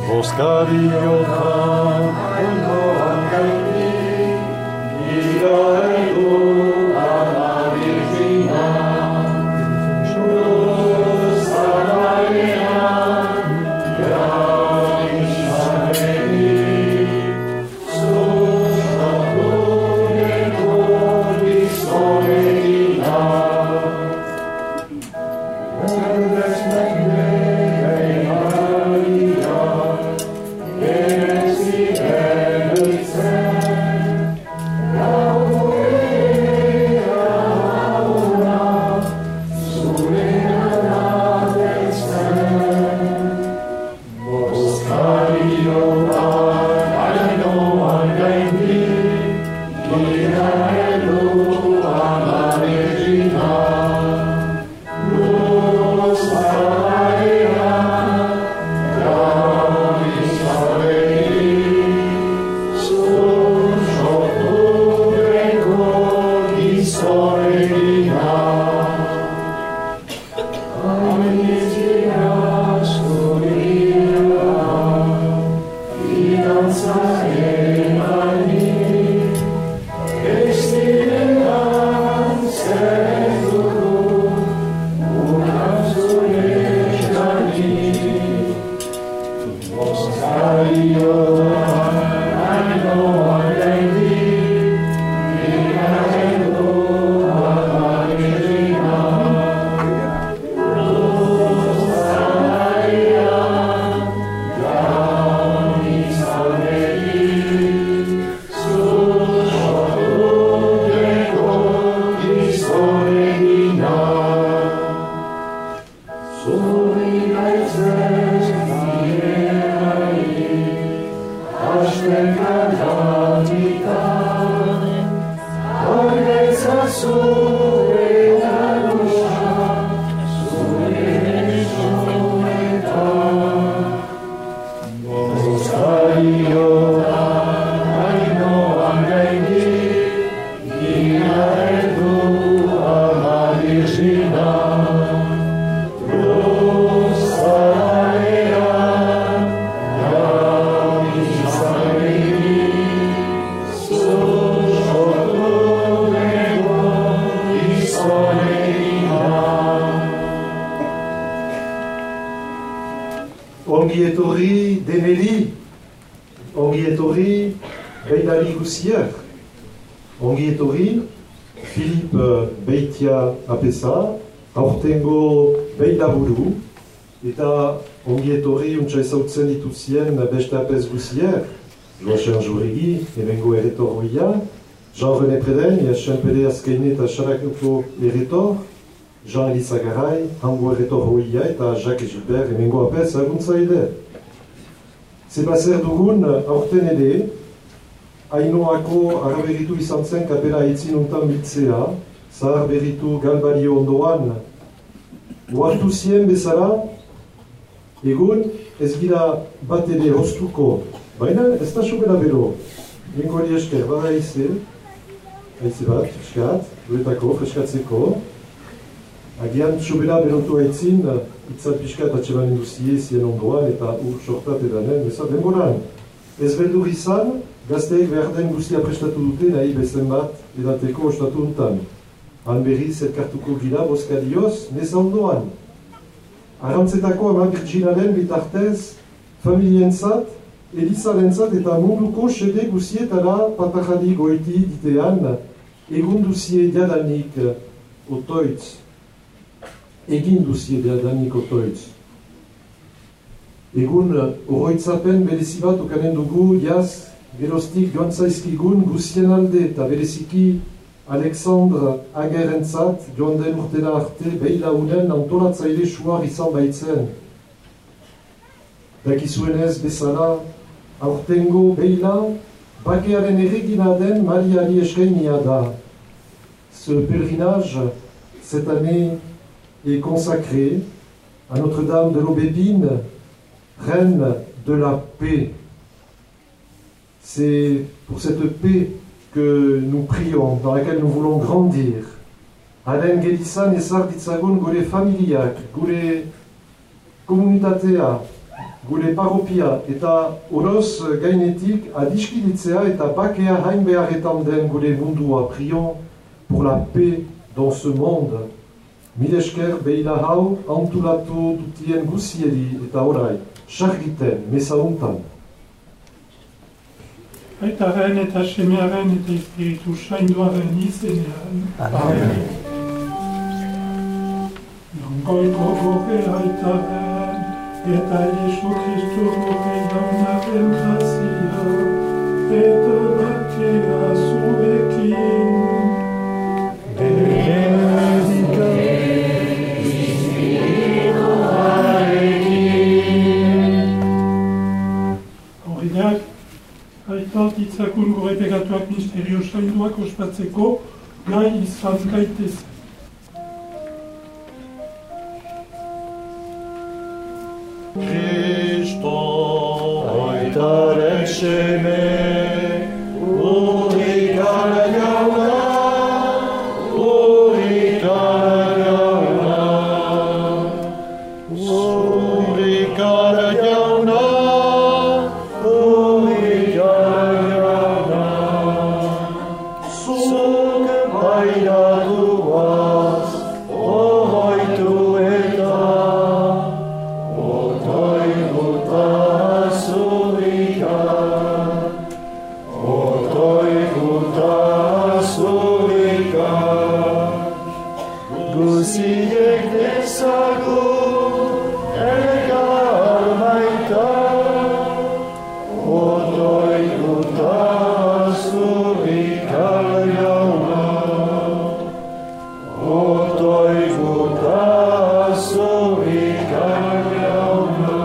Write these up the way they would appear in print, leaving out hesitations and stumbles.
Ongi etorri deneli, ongi etorri beidari guziak, ongi etorri Philippe Beitia apesa, aurtengo beidaburu, eta ongi etorri untsa ezautzen dituzien beste apes guziak, Joachim Jouregi, hemengo eretor hoia, Jean-René Preden, Senpede azkeine eta Xarakuko eretor, Jean-Elisa Garay, hango eretor hoia eta Jacques Gilbert, hemengo apes aguntza ere. Zebazer dugun aurten ere, Ainoako araberitu izan zen kapela etzinuntan biltzea, zahar beritu galbario ondoan, oartu zien bezala, egun ez gira bat ere hoztuko, baina ez da sobera bero. Nengo hori esker, bada haize bat, freskat, duetako, freskatzeko, agian sobera berotu haitzin, itzat piskat atxeman induzie zien ondoan eta ur sortat edanen, bezat denboran. Ez beldur izan, gazteek behar den guztia prestatu dute nahi bezen bat edateko ostatu untan. Han berriz elkartuko gira boskadioz, neza ondoan. Arantzetako ama Virginalen bitartez, familientzat, Elizalentzat eta munduko sede guzietara patajadi goiti ditean, egun duzie diadanik otoitz. Egin duzie diadanik otoitz. Egun oroitzapen berezibat okanen dugu jaz gerostik joantzaizkigun guzien alde eta bereziki Alexandre Agerentzat joan den urtena arte beilaunen antolatzaile suar izan baitzen. Dakizuenez bezala, aurtengo beila bakearen erregina den Mariari eskainia da. Ce pèlerinage, cette année, est consacré à Notre-Dame de l'Aubépine, reine de la paix. C'est pour cette paix que nous prions, dans laquelle nous voulons grandir. Haren gelizan ezar ditzagun gure familiak, gure komunitatea, gure parropia eta oroz gainetik adiskiditzea eta bakea hain beharretan den gure mundua. Prions pour la paix dans ce monde. Mil esker behila hau antulatu dutien guzieri eta orai, sargiten, mesa untan. Aitaren eta semearen eta espiritu sainduaren izenean. Amen. Nongoiko goge aitaren, eta Jesu Kristu goge daunaren grazia, eta bakea zurekin. Benedicta Horreak, aitor ditzakun gure pegatuak misterio sainduak ospatzeko gai izan gaitez. Cristo, aitaren seme, urrikara jauna, urrikara jauna, urrikara jauna, urrikara jauna, zuk pairatuaz, ohoitu eta Guziek dezagun elkar baita, otoituta zurikar jauna, otoituta zurikar jauna.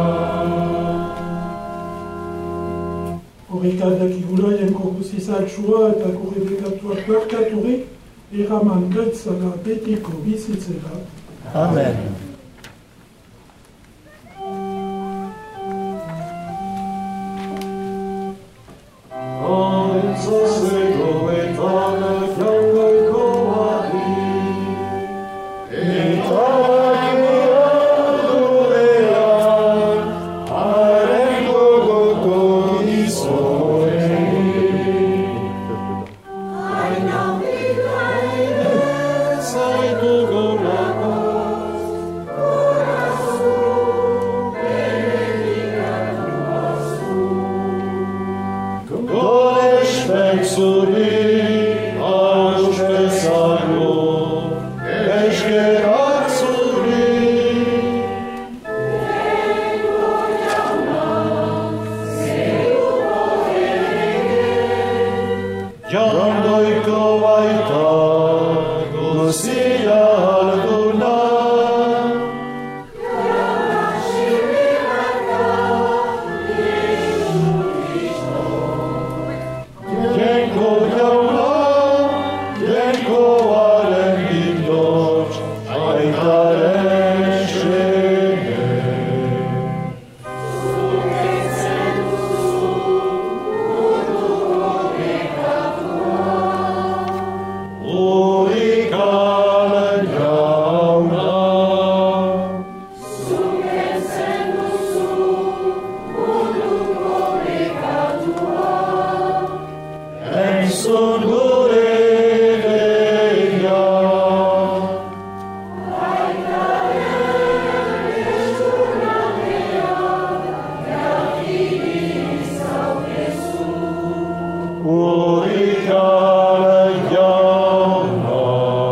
Horrekadak igulaien koruzizatxua eta gure pegatuak barkaturik, eraman gaitzala betiko bizitzera. Amen. Antzazeko etanak jangoiko badi, eta bakean gurean, haren gogoko izoen. Jangoiko baita guzia alguna, Jenko jauna, Jenkoaren gindotz, aitaren seme. Urrikaren jauna, entzun gure deia. Urrikaren jauna,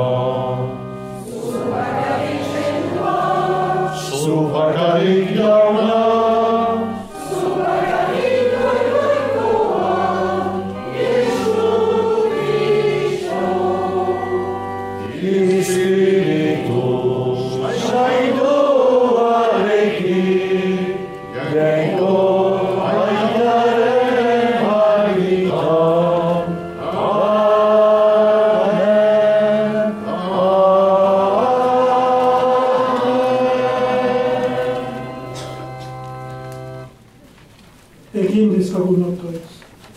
zubakarik jauna, Espiritu sainduarekin, Jenko aitaren bagitan. Amen. Egin dezagun otoez.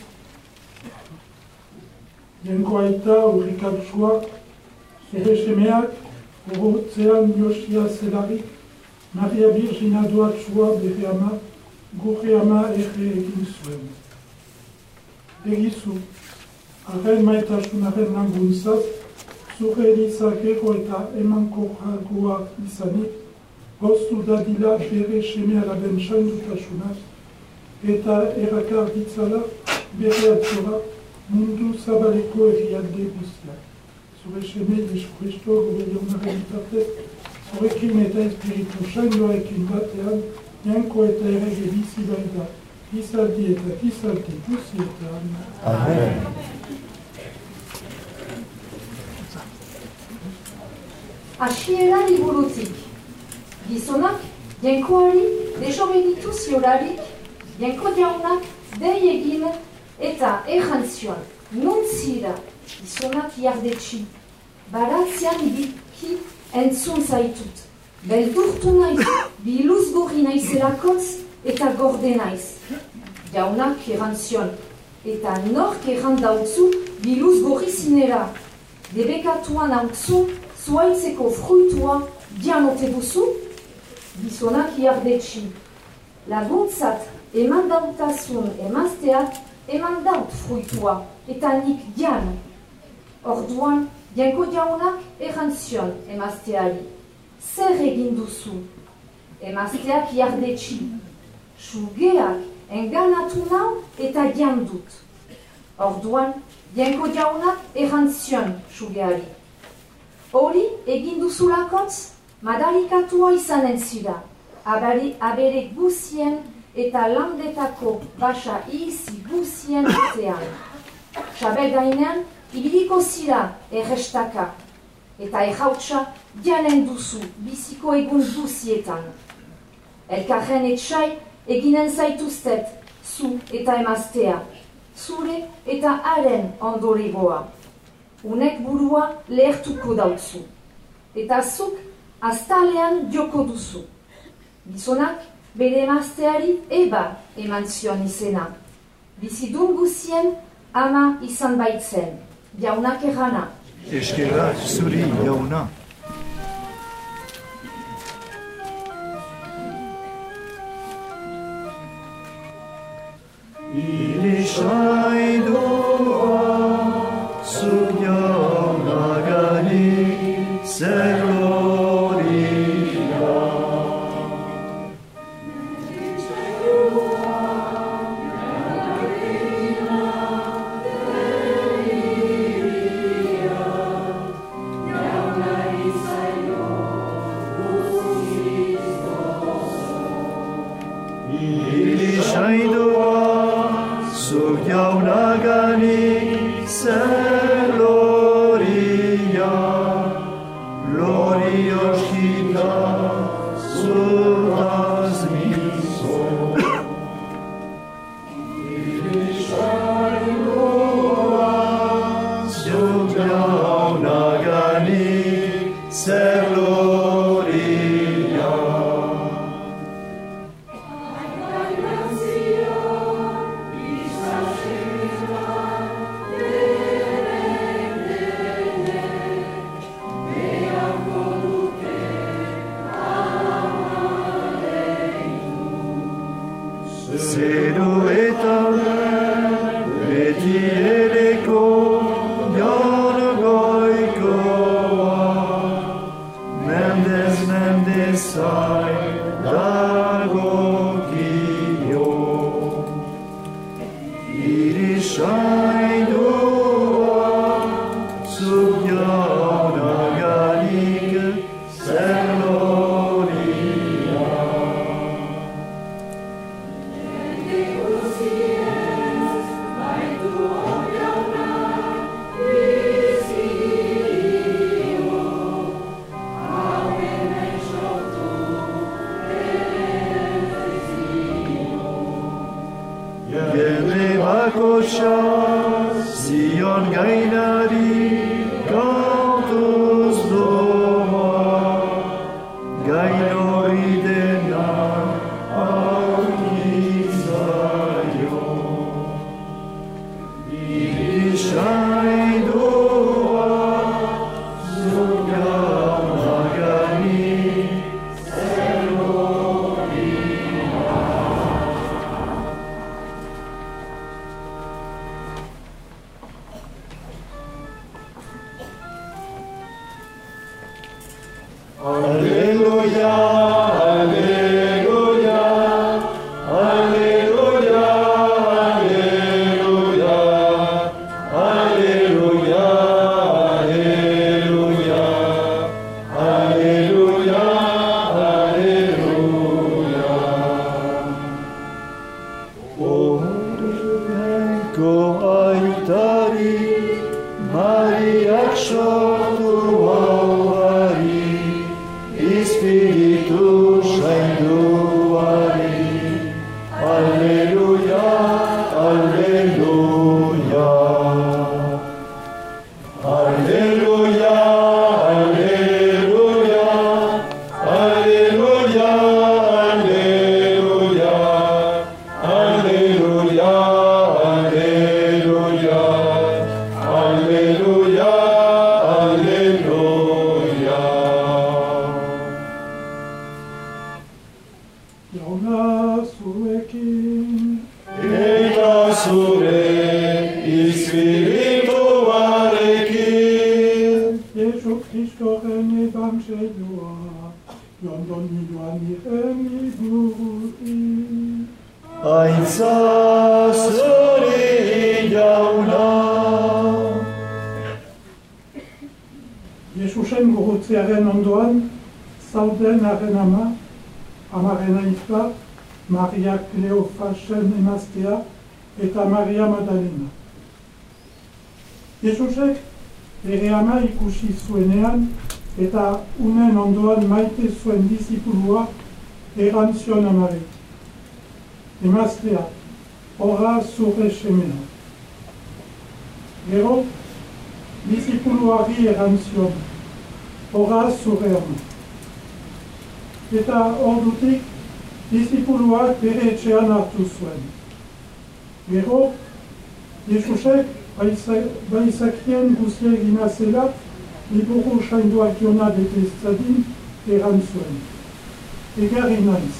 Jenko aita urrikatsua, zure semeak, urrutzean Josia zelarik, Maria Virgina doatsua bere ama, gure ama ere egin zuen. Egizu, haren maitasunaren laguntzaz, zure elizakero eta emankorragoa izanik, goztu dadila bere seme alaben saindutasunaz, eta errakar ditzala bere atzora mundu zabaleko herrialde guztiak. Zure seme Jesu Kristo gure jaunaren bitartez, zurekin eta espiritu saindoarekin batean, janko eta errege bizi baita, gizaldi eta gizaldi guztietan. Amen. Hasiera liburutik. Gizonak, jainkoari desobeditu ziolarik, jainko jaunak dei egin eta errantzion, nuntzira, gizonak jardetxi, baratzean biki entzun zaitut. Beldurtu naiz, biluzgorri naizelakotz eta gorde naiz. Jaunak errantzion, eta nork errandautzu biluzgorri zinera. Debekatuan hautzu, zuaitzeko fruitua dianote duzu, gizonak jardetxi. Laguntzat eman dautasun emazteak eman daut fruitua, eta nik dian. Orduan, janko jaunak errantzion emazteari. Zer egin duzu? Emazteak jardetxi. Sugeak enganatu nau eta dian dut. Orduan, janko jaunak errantzion sugeari. Hori egin duzulakotz, madarikatua izanen zira, abere guzien eta landetako basa izi guzien artean. Sabel gainean, ibiliko zira errestaka, eta errautsa dianen duzu biziko egun guzietan. Elkarren etxai eginen zaituztet, zu eta emaztea, zure eta haren ondoregoa. Unek burua lehertuko dautzu, eta zuk aztalean joko duzu. Gizonak bere emazteari eba eman zion izena. Bizidun guzien ama izan baitzen, jaunak errana. Eskerrak zuri jauna. Zuk jaunagari zer gloria. Zuk jaunagari zer gloria, glorioskita zutaz miso. Zuk jaunagari zer gloria. Zeruetan beti ereko jaungoikoa, mendez mendezai dagokio. Irisaindua zuk jaunagarik zer gloria. Bakosha, Zion gainari, kantuz doa, gainori dena aurkizaio. Irisaindua, zuk jaunagari zer gloria. Orenko aitari, Mariak sortu hauari, Espiritu zainduari. Alleluia, alleluia. Alleluia, alleluia. Alleluia, alleluia. Alleluia, alleluia. Alleluia, alleluia. Jauna zuekin, Eta zure Espirituarekin. Jesu Kristoren evangelioa, jondon joan iren iburi. Aintza zuri jauna. Jesusen gurutzearen ondoan, zauden haren ama, amaren aita, Maria Kleofasen emaztea eta Maria Magdalena. Jesusek bere ama ikusi zuenean eta unen ondoan maite zuen disipulua erantzion amare. Emaztea, ora zure semena. Gero, disipuluari erantzion, ora zure ama. Eta ordutik, disipuluak bere etxean hartu zuen. Gero, Jesusek baizakien guzia egina zela, liburu sainduak jona detestzadin erantzuen. Egarri naiz.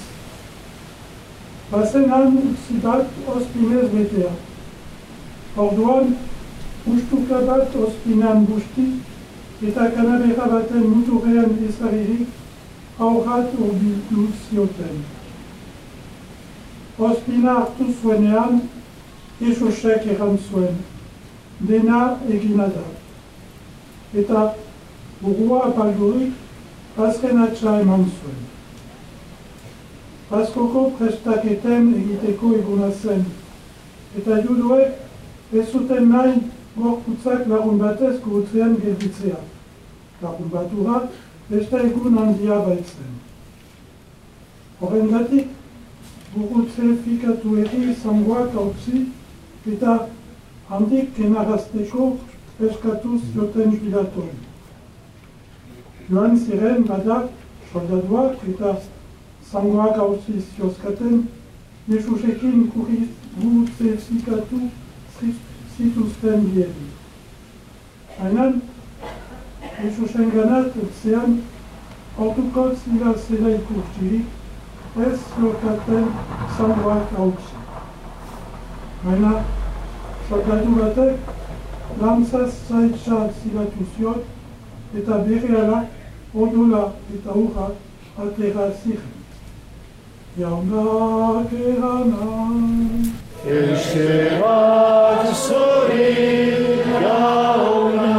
Bazen han utzi bat ospinez betea. Orduan, ustuka bat ospinan busti eta kanabera baten muturrean ezaririk aurrat urbildu zioten. Ospina hartu zuenean, Jesusek erantzuen, dena egina da. Eta burua apaldurik, azken atxa eman zuen. Paskoko prestaketen egiteko eguna zen. Eta juduek ez zuten nahi gorputzak lagun batez gurutzean gelditzea. Lagun batura beste egun handia baitzen. Horrengatik, gurutze fikatu eri zangoak hautzi eta handik kenarazteko eskatu zioten Pilatori. Joan ziren bada soldaduak eta zangoak hautzi ziozkaten Jesusekin gurutze fikatu zituzten biedi. Hainan, Jesusen ganat etzean orduko zila zela ikurtirik ez ziokaten zangoak hautzi. Baina, soldadu batek lantzaz zaitza zilatu ziot eta berehala odula eta urra atera ziren. Jaunak eranan. Eskerak zuri jauna.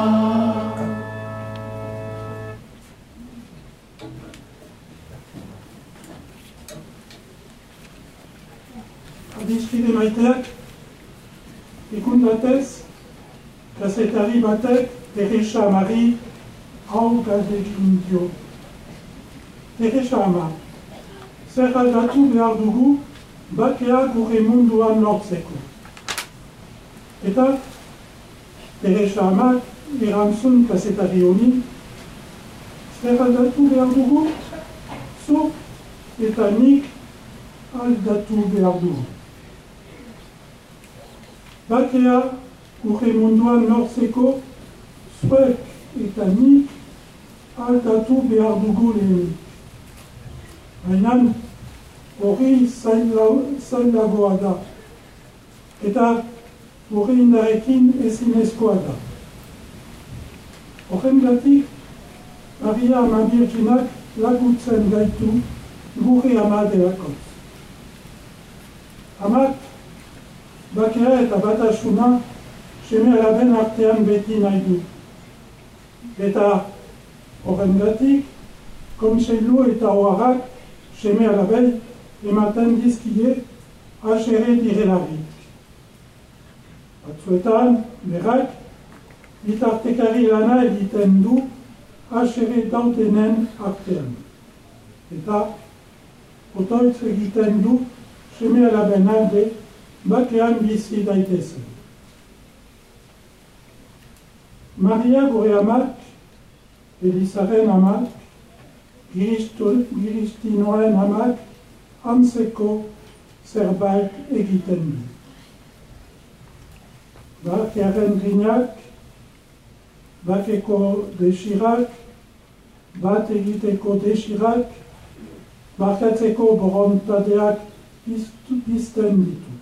Adiskide maiteak, ikun batez, kazetari batek Teresa Amari hau galdegin dio. Teresa ama, zer aldatu behar dugu bakea gure munduan lortzeko. Eta Teresa ama erantzun kazetari honi, zer aldatu behar dugu, zuk eta nik aldatu behar dugu. Bakea gure munduan lortzeko, zuek eta nik aldatu behar dugu lehenik. Baina hori zailagoa da, eta hori indarekin ezinezkoa da. Horrengatik, Maria ama Birginak laguntzen gaitu gure ama delakotz. Amak, bakea eta batasuna seme alaben artean beti nahi du. Eta horrengatik, kontseilu eta oharrak seme alabei ematen dizkie asere direlarik. Batzuetan, berak, bitartekari lana egiten du asere daudenen artean. Eta, otoitz egiten du seme alaben alde bakean bizi daitezen. Maria gure amak, Elizaren amak, Giristinoen amak, antzeko zerbait egiten du. Bakearen grinak, bakeko desirak, bat egiteko desirak, bakatzeko borontadeak pizten ditu.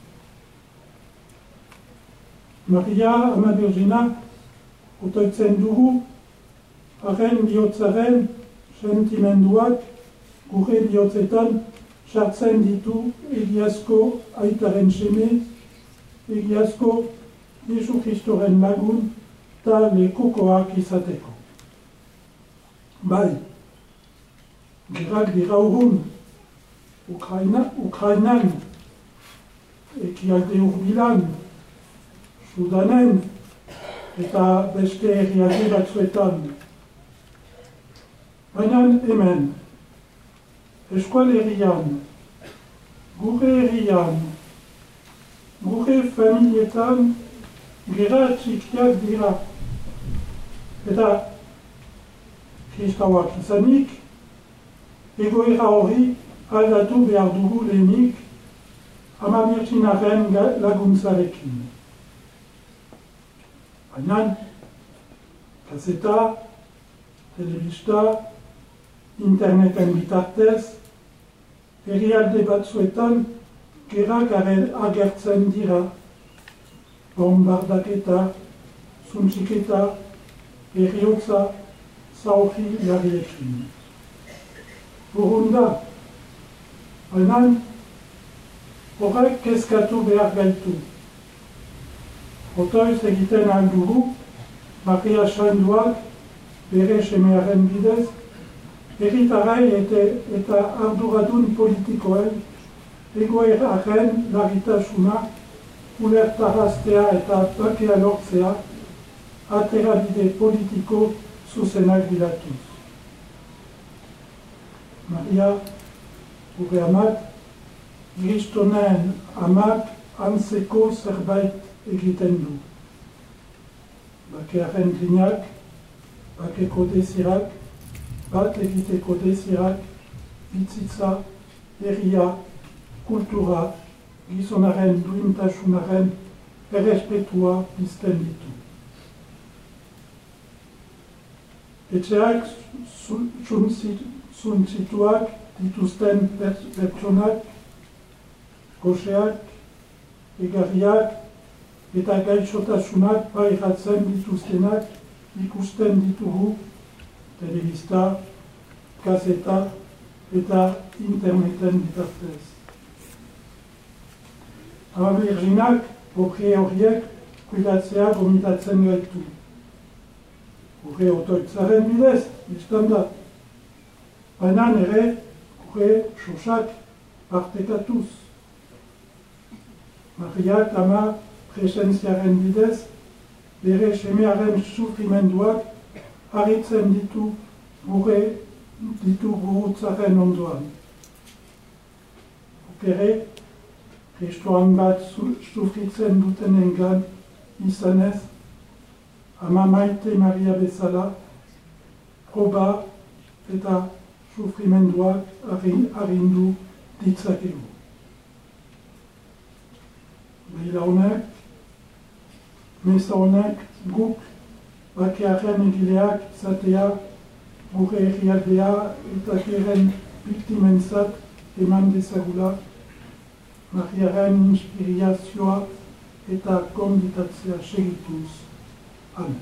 Maria ama Birgina otoitzen dugu, haren bihotzaren sentimenduak gure bihotzetan sartzen ditu egiazko aitaren seme, egiazko Jesu Kristoren lagun eta lekukoak izateko. Bai, gerak dira urrun, Ukrainan, ekialde urbilan, Sudanen, eta beste herrialde batzuetan. Baina hemen, eskualerian, gure herrian, gure familietan, gera txikiak dira. Eta kristauak izanik, egoera hori aldatu behar dugu lehenik ama Birginaren laguntzarekin. Baina, kaseta, telebista, interneten bitartez, herrialde batzuetan gerak agertzen dira, bombardaketa, zuntxiketa, heriotza, zaurri larriekin. Burunda, baina horrek kezkatu behar gaitu. Otoiz egiten aldugu, Maria Sainduak bere semearen bidez, herritarrei eta arduradun politikoei egoeraren larritasuna ulertaraztea eta bakea lortzea aterabide politiko zuzenak bilatuz. Maria, gure amak, Kristonen amak antzeko zerbait egiten du. Bakearen grinak, bakeko desirak, bat egiteko desirak, bitzitza, herria, kultura, gizonaren duintasunaren errespetua pizten ditu. Etxeak zuntzituak dituzten pertsonak, goseak, egarriak eta gaixotasunak pairatzen dituztenak ikusten ditugu telebista, kaseta eta interneten bitartez. Ama Birginak opri horiek kuidatzea gomitatzen gaitu. Gure otoitzaren bidez, biztan da. Baina ere gure sosak partekatuz. Mariak ama presentziaren bidez, bere semearen sufrimenduak harritzen ditu gurutzaren ondoan. Okere, Kristoan bat sufritzen dutenengan izanez, ama Maite Maria bezala, proba eta sufrimenduak harindu ditzakegu. Behila honek, meza honek guk bakearen egileak izatea gure herrialdea eta geren biktimentzat eman dezagula, Mariaren inspirazioa eta konbitatzea segituz. Amen.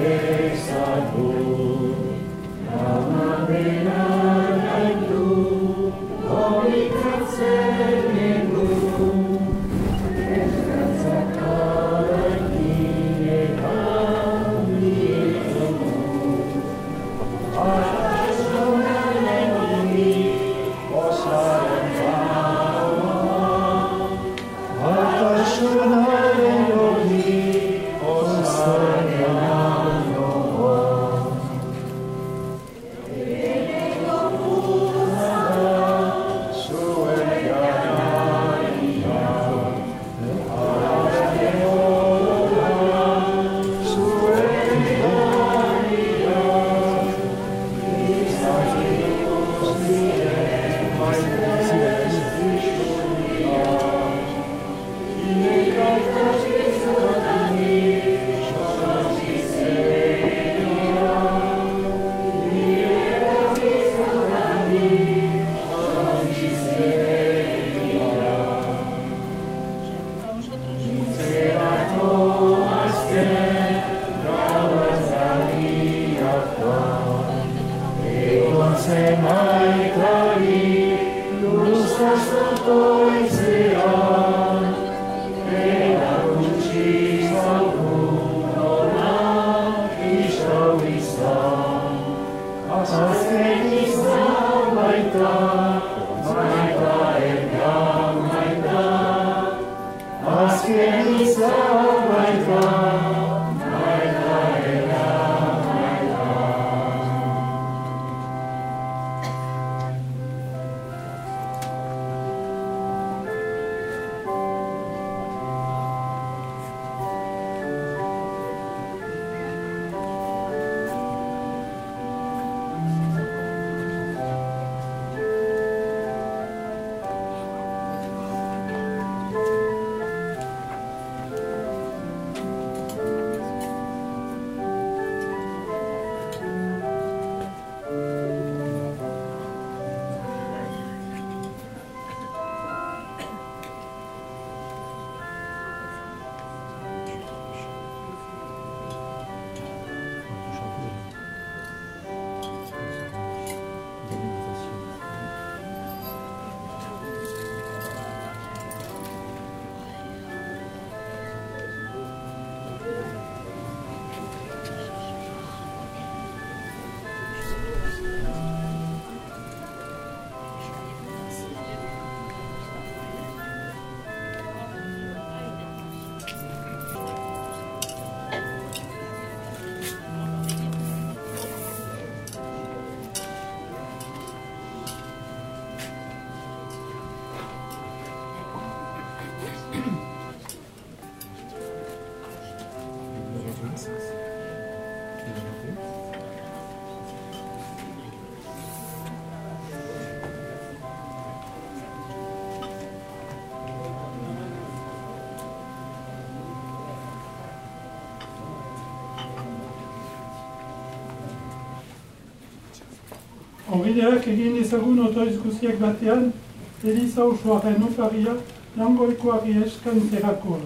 Ongideak egin dizagun otoiz guztiak batean, Eliza osoaren oparia, jangoikoari eskaintzerakoan.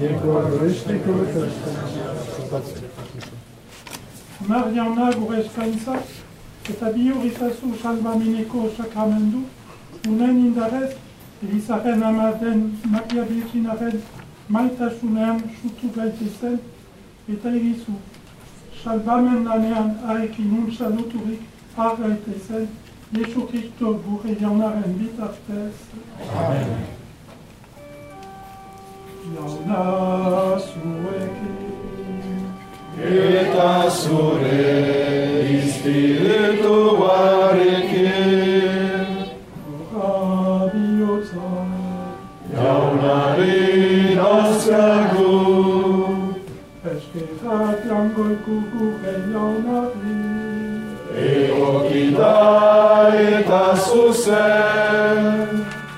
Mar jauna gure eskaintzak, eta bihurritazu salbameneko sakramendu, unen indarez, Elizaren ama den Maria Birginaren maitasunean sutu gaitezen, eta egizu, salbamen lanean harekin unsaluturik har gaitezen, Jesu Kristo gure jaunaren bitartez. Amen. Jauna zuekin. Eta zure izpirituarekin. Gora bihotza. Jaunari nazkagu. Eskerak jangoiku gure jaunari. Egokita eta zuzen.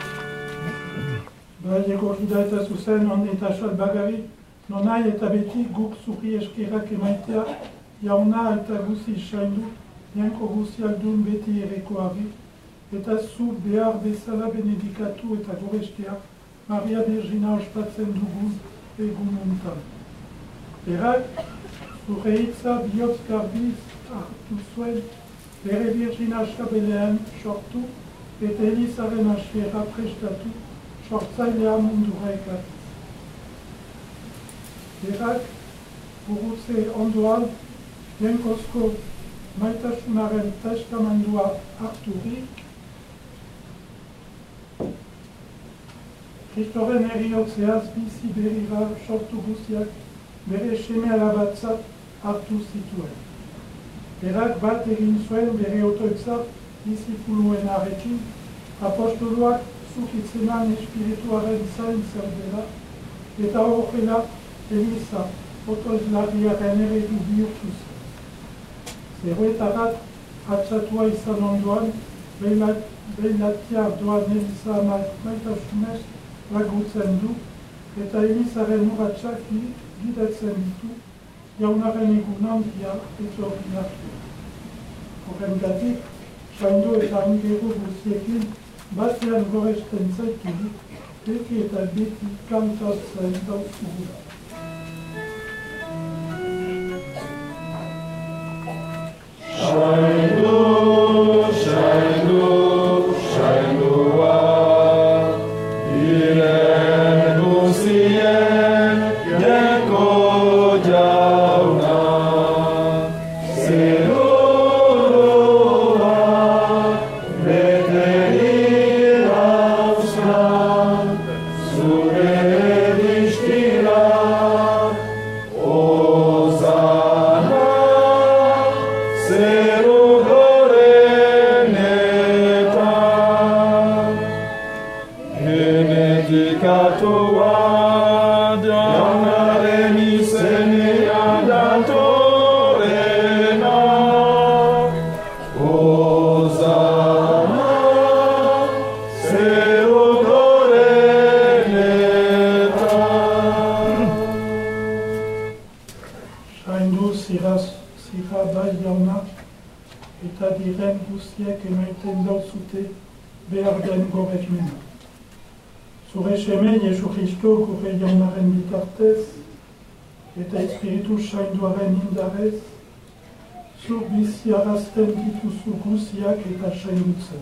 Bai egokita eta zuzen, on eta salbagari, non nahi eta beti guk zuri eskerak emaitea, jauna eta guzi saindu, janko guzi aldun beti erekoari, eta zu behar bezala benedikatu eta gorestea, Maria Birgina ospatzen dugun egun untan. Berak, zure hitza bihotz garbiz hartu zuen, bere Virgina Sabelean sortu, eta Elizaren hasiera prestatu, sortzailea mundura ekarriz. Berak, burutze ondoan, jenkozko maitasunaren testamendua harturik, Kristoren eriotzeaz bizi berrira sortu guztiak bere seme alabatzat hartu zituen. Berak bat egin zuen bere otoitzat disipuluen arekin, apostoluak zukitzenan espirituaren zain zer dela, eta horrela Eliza otoizlarriaren eredu bihurtu zen. Zeroetarat atxatua izan ondoan, behilatia doan Eliza maitasunez lagutzen du, eta Elizaren urratxak gidatzen ditu, jaunaren egun handia etorri hartu. Horrengatik, saindu eta angero guztiekin batean goresten zaitugu, beti eta beti kantatzen dauzugula. Shaindu, shaindu, shaindua, iren guztien jako jauna, zerurua, bete irauzna, zure dizkira, Osana, zeru gorenetan, genetikatua jaunaren izenean datorrena, Osana, zeru gorenetan. Saindu zira bai jauna, eta diren guztiek emaiten dauzute behar den gobermena. Zure seme Jesu Kristo gure jaunaren bitartez, eta espiritu sainduaren indarez, zu biziarazten dituzu guztiak eta saindutzen.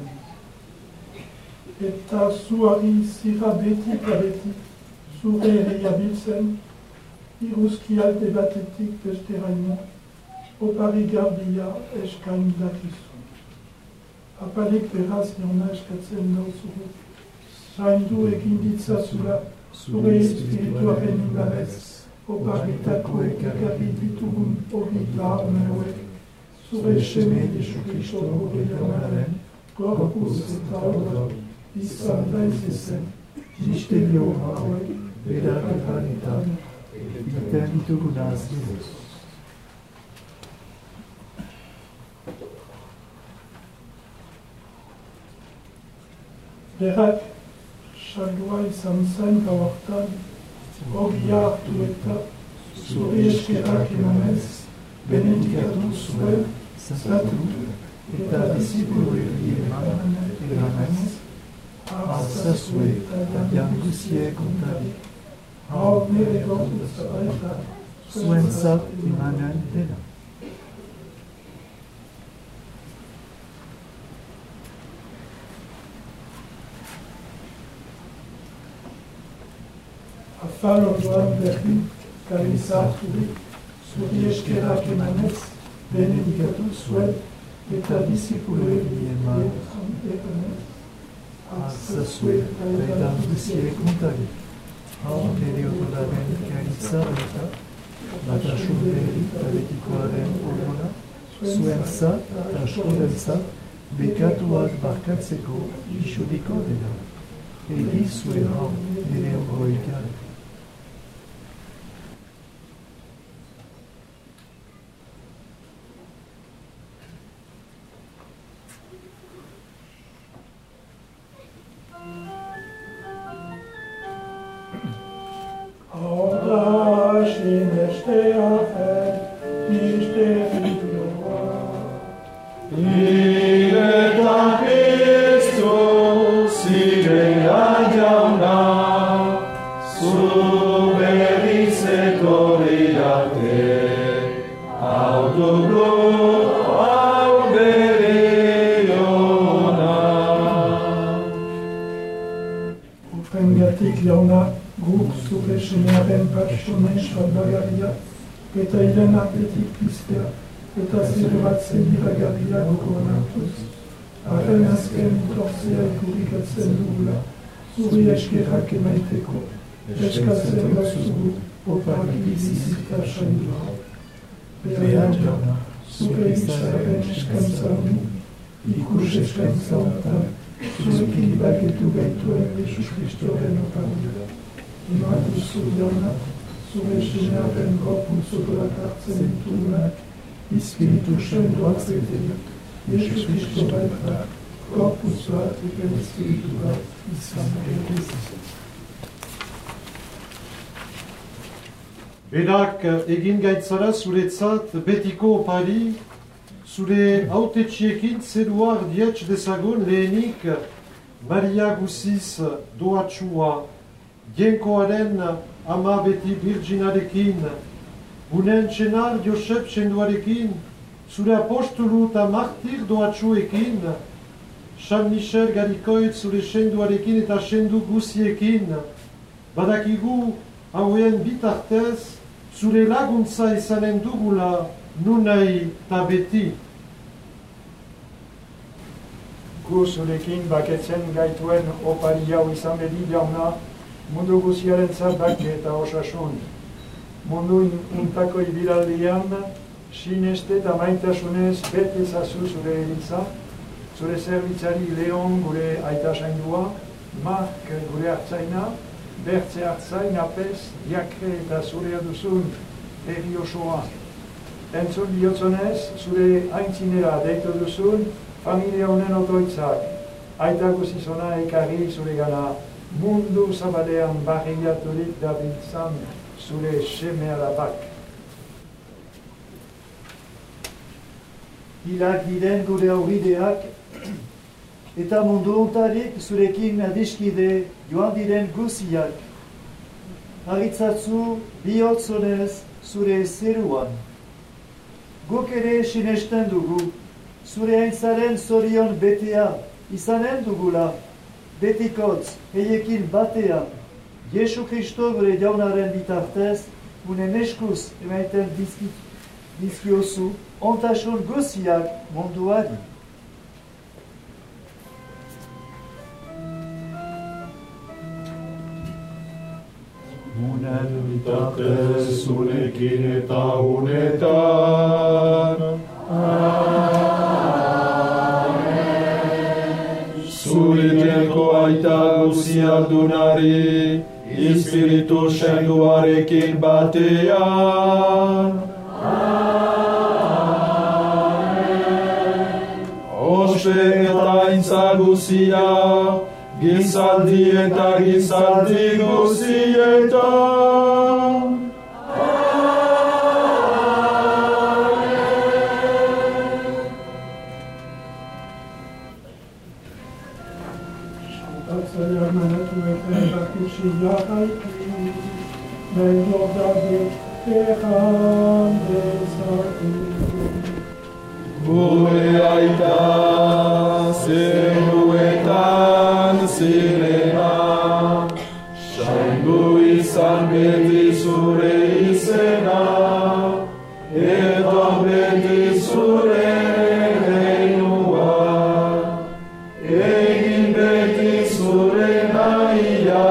Eta zu ari zira beti eta beti, zure herria biltzen, iruzki alde batetik besteraino, opari garbia eskain dakizun. Apalik beraz jauna eskatzen dauzugu, zaindu egin ditzazula zure espirituaren indarez, oparitako ekarri ditugun hori laharmeuek, zure seme Jesu Kristo gure jaunaren, gorpuz eta obra, izan daizezen, misterio hauek, beraretan, egiten ditugunaz diruz. Berak, saldua izan zen gau hartan, ogia hartu eta zure eskerak emanez, benedikatu zuen, zatu eta disipuluei emanez, arzazue eta janguzie kontari, hau nire gortuz baita, zuen zat emanen dena. Afal orduan berri, kariza harturik, zuri eskerak emanez, benedikatu zuen, eta disipuluei emanez, arzazue eta janguzie kontari, hau nire odolaren kariza eta batasuneri eta betikoaren hormona, zuen zat eta askoren zat, bekatuak barkatzeko isudiko dena. Egi zuen hau nire horroikaren. Tugu Alberiona. Ofrengatik jauna guk zure semearen pertsonen salbagaria eta iren artetik piztea eta zire bat zeniragarria gogonatuz. Arren azken itorzea ikurikatzen dugula, zuri eskerrak emaiteko, eskatzen batzugu, opak bizizita saindua. Behar jauna, zure izaren eskantzanu, ikus eskantzautan, zurekin baketu gaituen Jesus Kristoren oparia. Imaguzu jauna, zure semearen gorpuntzokoak hartzen ditugunak, Espiritu Santuak zeteak, Jesus Kristo baita, corpus bat eta espiritu bat izan egizit. Berak egin gaitzara zuretzat betiko opari, zure hautetxiekin zeruar dietx dezagun lehenik Maria guziz doatxua, jenkoaren ama beti virginarekin, unen txenar Josep txenduarekin, zure apostolu eta martir doatxuekin, San Michel garikoit zure senduarekin eta sendu guziekin, badakigu hauen bitartez, zure laguntza izanen dugula nunai eta beti. Gu zurekin baketzen gaituen opari hau izan bedi jauna, mundu guziaren bake eta osasun. Mundu untako ibiraldian, sineste eta maitasunez bete ezazu zure eliza, zure zerbitzari Leon gure aita saindua, Mark gure hartzaina, Bertze hartzain apez, Diakre eta zure duzun herri osoa. Entzun bihotzonez, zure aintzinera deitu duzun, familia honen otoitzak, aita guzizona ekarri zure gana, mundu zabalean barriaturik dabiltzan zure seme alabak. Hilak diren gure aurrideak, eta mundu ontarik zurekin adiskide joan diren guziak. Haritzatzu bihotzonez zure zeruan. Guk ere sinesten dugu, zure aintzaren zorion betea izanen dugula, betikotz heiekin batean, Jesu Kristo gure jaunaren bitartez, unen eskuz emaiten dizkiozu, ontasun guziak munduari. Unen bitartez zurekin eta unetan. Amen. Zuriteko aita guziardunari, Espiritu Santuarekin batean. Amen. Ospe eta aintza guzia, gizaldi eta gizaldi guzietan. Salvatzailea manatu eta erakutsi jarraiki, beldordade erran dezake. Gure aita zeruetan zirena, saindu izan beti zure izena, eta beti zure reinua, egin beti zure nahia,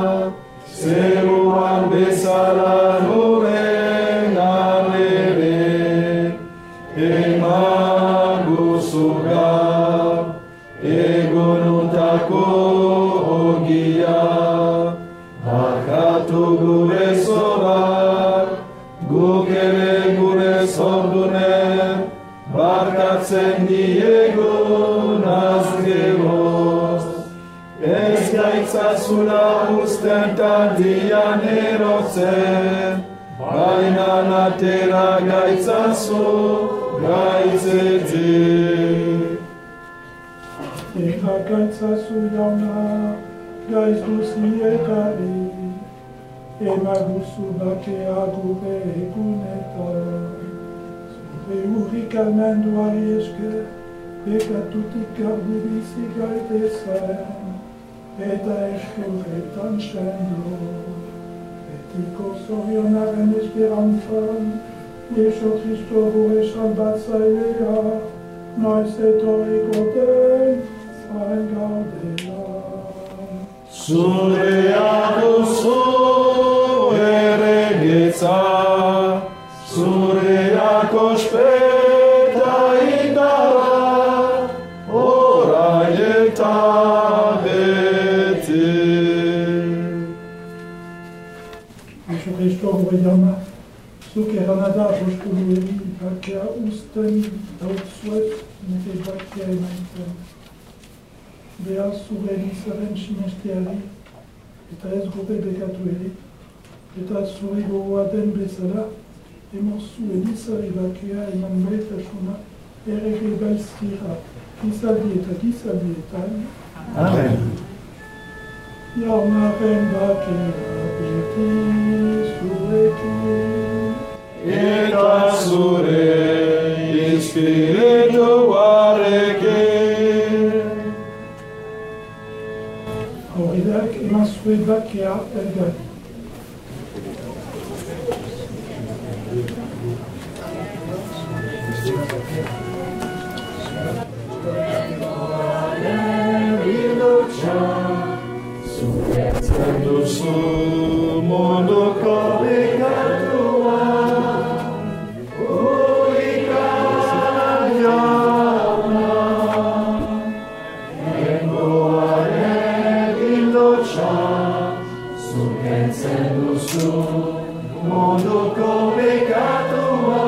zeruan bezala nuren alere, Emaguzugar, egununtako ogia, barkatu gure zorak, guk ere gure zordunen, barkatzen diegun azgeroz. Ez gaitzazula usten tardian erotzen, baina atera gaitzazu, gaitzetik. Eta gaitzazu jauna, gaiz guzietari, emaguzu bakea gure egunetan. Eurrik almenduari esker, bekatutik garbi bizi gaitezen, eta eskurretan sendo. Betiko zorionaren esperantzan, Jesu Kristo gure salbatzailea, noiz etorriko den, zain gaudela. Zurea duzu erregetza, zureak ospeta indarra, orain eta beti. Jesu Kristo gure jama, zuk erranada bostulu eri bakea usten dautzuez nire bakea emaiten. Behar zure nizaren sinesteari eta ez gobe bekatu eri, eta zure gogoa den bezala, emozu edizari bakea eman maitasuna errege baizkira, gizaldi eta gizaldietan. Amen. Jaunaren bakea beti zurekin. Eta zure espirituarekin. Horredak eman zure bakea elgari. Zuretzen duzu munduko bekatua, Urrikan jauna, Nengoaren gildotxa, zuretzen duzu munduko bekatua,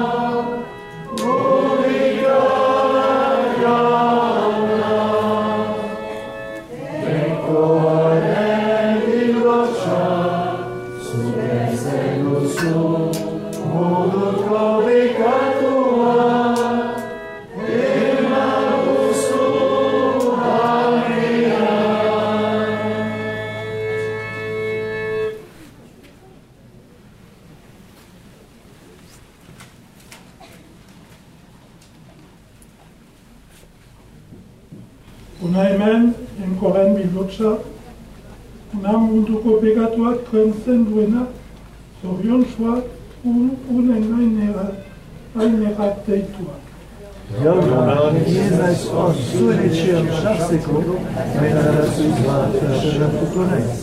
Urrikan jauna, Nengoaren gildotxa, zuretzen duzu munduko bekatua, eman duzu argia. Una hemen, enkoren bildotxa, una munduko pegatuak trentzen duena, zorion soak unen ainerat deituak. Jauna, ez naiz on zuen etxean sartzeko, baina arazoiz bat sartuko naiz.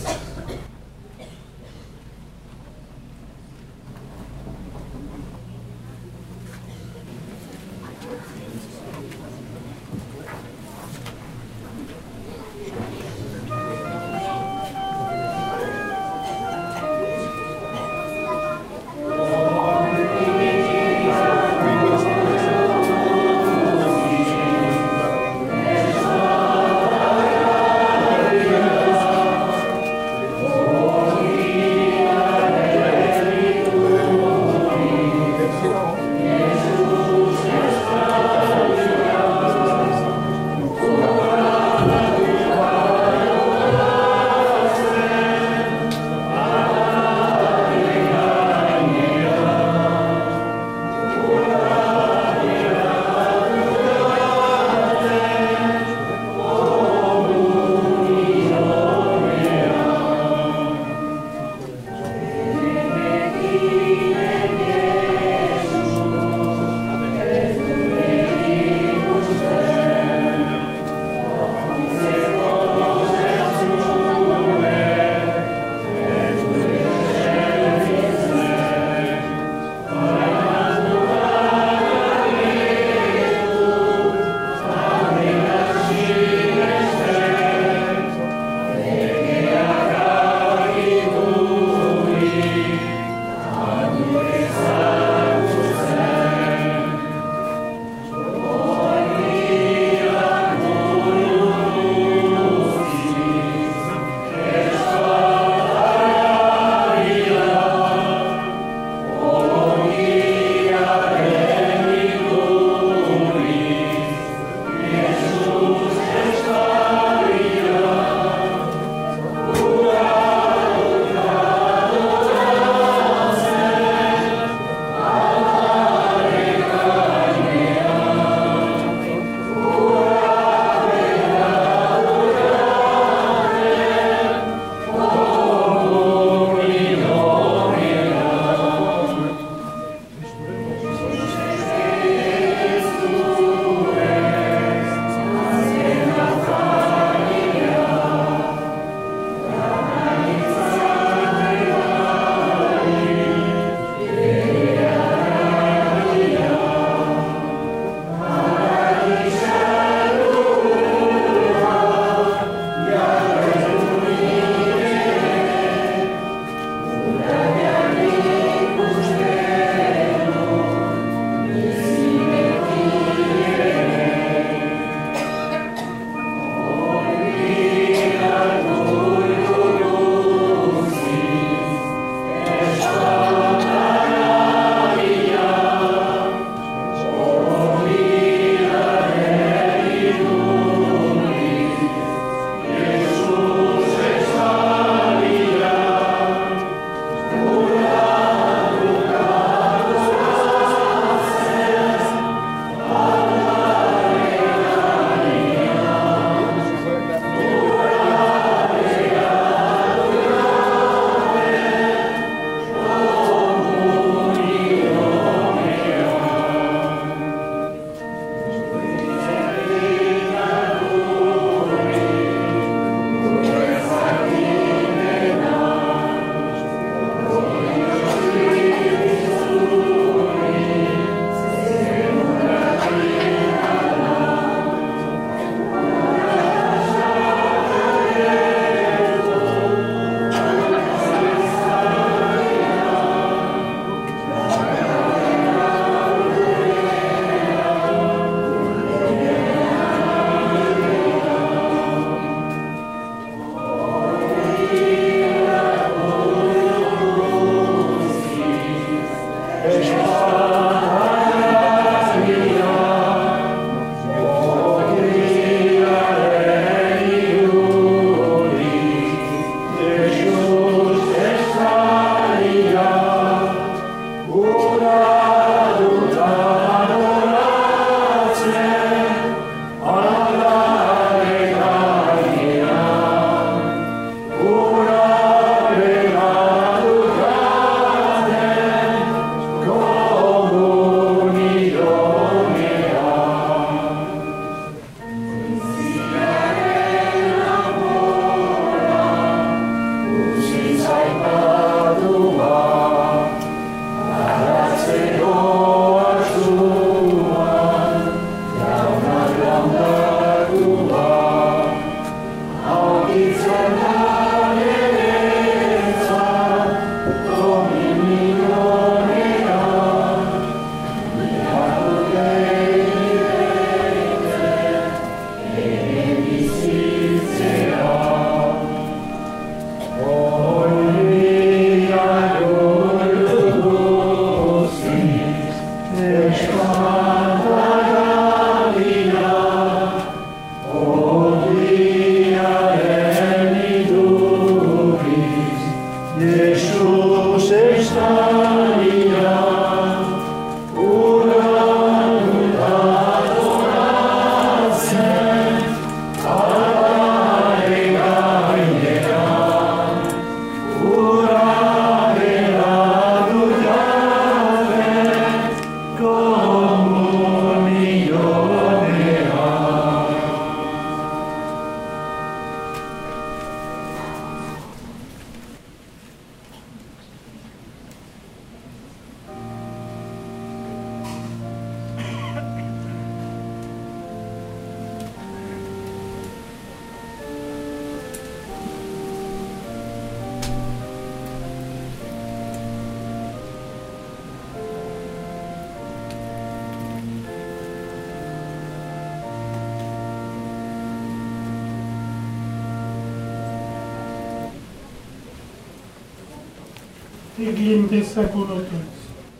egin dezagonotuz.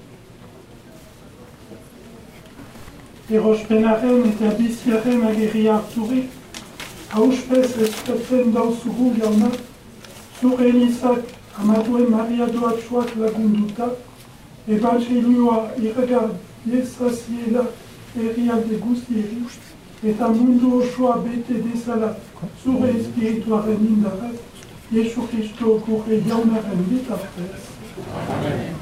Erospenaren eta biziaren agerria harturik, hauspez ezkertzen dauzugu jauna, zure elizak amaduen Maria doatsuak lagunduta, evangelioa iragar diezaziela herrialde guztieri, eta mundu osoa bete dezala zure espirituaren indarrak, Jesu Kristo gure jaunaren bitartez. Amen.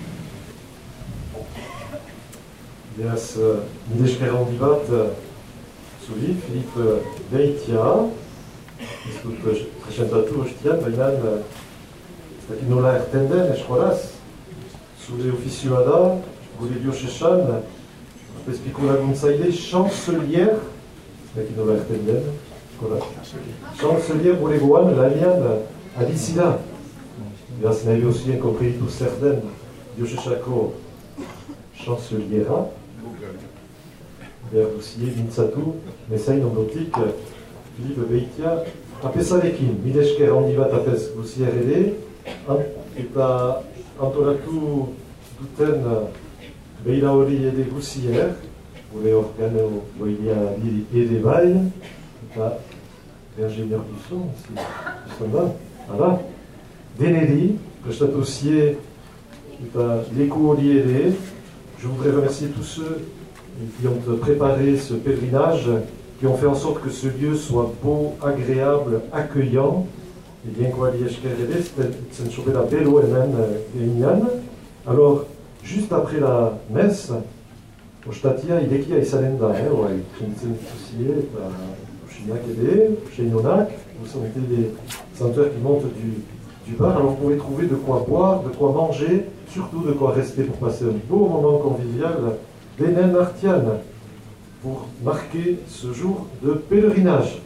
Beraz, nire esker handi bat, zuri, Filip Beitia, ez dut presentatu ostian, baina ez dakit nola erten den eskolaz, zure ofizioa da, gure diosesan, espiko laguntzaile, chancelier, ez dakit nola erten den, eskolaz, chancelier gure goan, lanean, adizida. Beraz, nahi hozien komprenitu zer den diosesako chanceliera, behar duzie bintzatu, mezain ondotik, Filip Beitia, apesarekin, mile esker handi bat apes guzier ere, eta antolatu duten beira hori ere guzier, gure organo goilia ere bai, eta l'ingénieur du son, izan da, hala, deneri, prestatu zie, eta leku hori ere. Je voudrais remercier tous ceux qui ont préparé ce pèlerinage, qui ont fait en sorte que ce lieu soit beau, agréable, accueillant. Et bien quoi, c'est une la bello Alors, juste après la messe, au Statia, il est qui a Isalenda, ouais, chez Nonac, vous sentez des senteurs qui montent du bar, alors vous pouvez trouver de quoi boire, de quoi manger, surtout de quoi rester pour passer un beau moment convivial d'Enen Artian pour marquer ce jour de pèlerinage.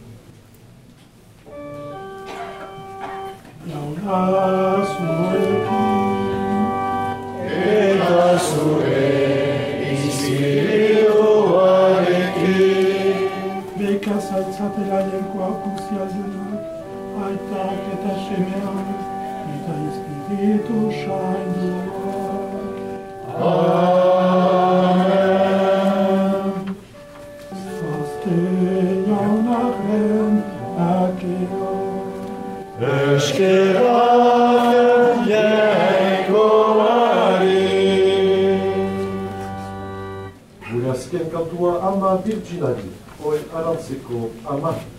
Espíritu Santo. Amen. Fastejaunaren akeo. Eskerafen jainkoari. Gure azken kantua ama virginari, oi arantzeko ama.